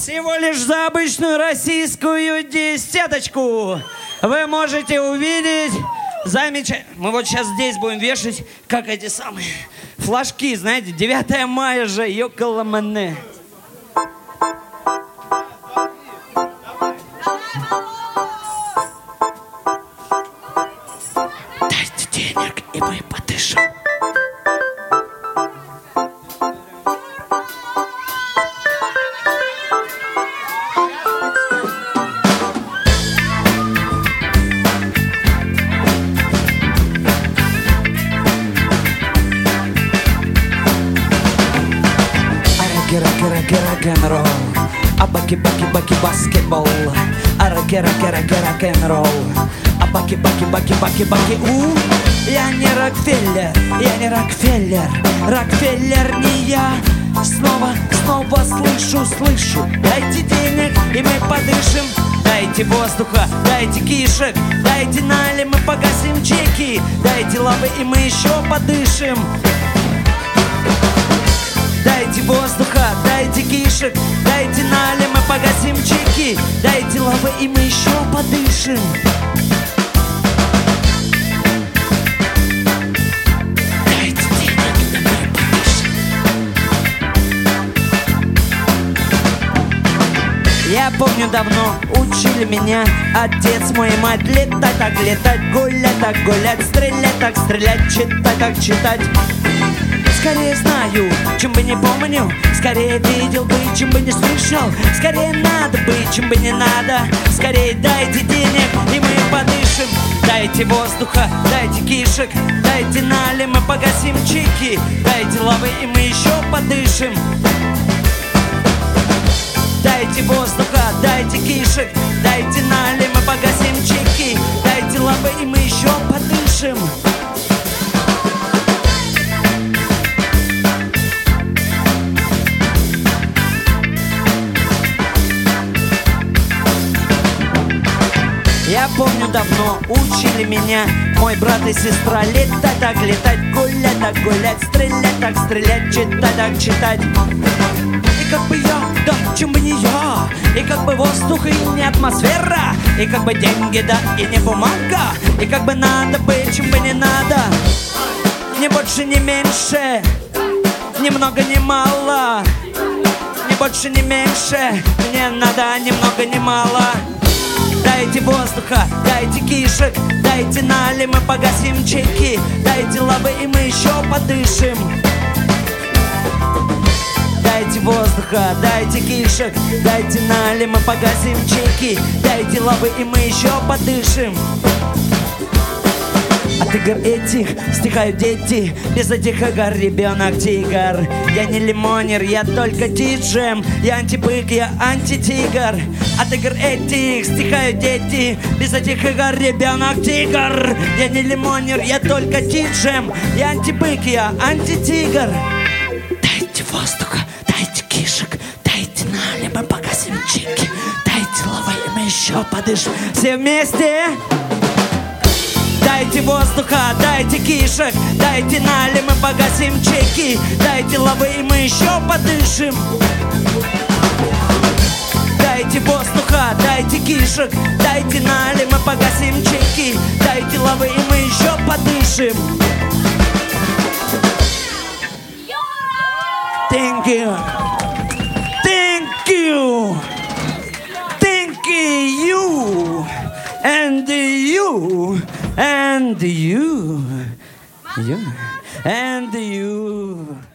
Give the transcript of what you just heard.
Всего лишь за обычную российскую десяточку вы можете увидеть замечательно. Мы вот сейчас здесь будем вешать, как эти самые флажки, знаете, 9 мая же, ёкаламане. Дайте денег, и мы подышим. Рок-н-ролл, а баки-баки-баки баскетбол. А рок-н-ролл, а баки-баки-баки-баки-баки. Я не Рокфеллер, я не Рокфеллер, Рокфеллер не я. Снова слышу. Дайте денег, и мы подышим. Дайте воздуха, дайте кишек, дайте налим, мы погасим чеки. Дайте лавы, и мы еще подышим. Дайте воздуха, дайте кишек, дайте налим, мы погасим чеки. Дайте лавы, и мы еще подышим. Дайте денег, и мы подышим. Я помню, давно учили меня отец мой и мать. Летать так летать, гулять так гулять, стрелять так стрелять, читать так читать. Скорее знаю, чем бы не помню. Скорее видел бы, чем бы не слышал. Скорее надо быть, чем бы не надо. Скорее дайте денег, и мы подышим. Дайте воздуха, дайте кишек, дайте налим, мы погасим чеки. Дайте лавы, и мы еще подышим. Дайте воздуха, дайте кишек, дайте налим, мы погасим чеки. Дайте лавы, и мы еще подышим. Я помню, давно учили меня мой брат и сестра. Летать так летать, гулять так гулять, стрелять так стрелять, читать так читать. И как бы я, да чем бы не я, и как бы воздух и не атмосфера, и как бы деньги, да и не бумага, и как бы надо быть, чем бы не надо. Ни больше, ни меньше, ни много, ни мало. Ни больше, ни меньше, мне надо ни много, ни мало. Дайте воздуха, дайте кишек, дайте налим, мы погасим чеки. Дайте лавы, и мы еще подышим. Дайте воздуха, дайте кишек, дайте налим, мы погасим чеки. Дайте лавы, и мы еще подышим. От игр этих стихают дети, без этих игр ребенок-тигр. Я не лимонер, я только диджем, я антибык, я антитигр. От игр этих стихают дети, без этих игр ребенок-тигр. Я не лимонер, я только диджем, я антибык, я антитигр. Дайте воздуха, дайте кишек, дайте налим, мы погасим чеки. Дайте лавы, и мы еще подышим. Все вместе! Дайте воздуха, дайте кишек, дайте налим, мы погасим чеки. Дайте лавы, и мы еще подышим. Дайте воздуха, дайте кишек, дайте налим, мы погасим чеки. Дайте лавы, и мы еще подышим. Thank you. Thank you. Thank you. And you. And you. And you.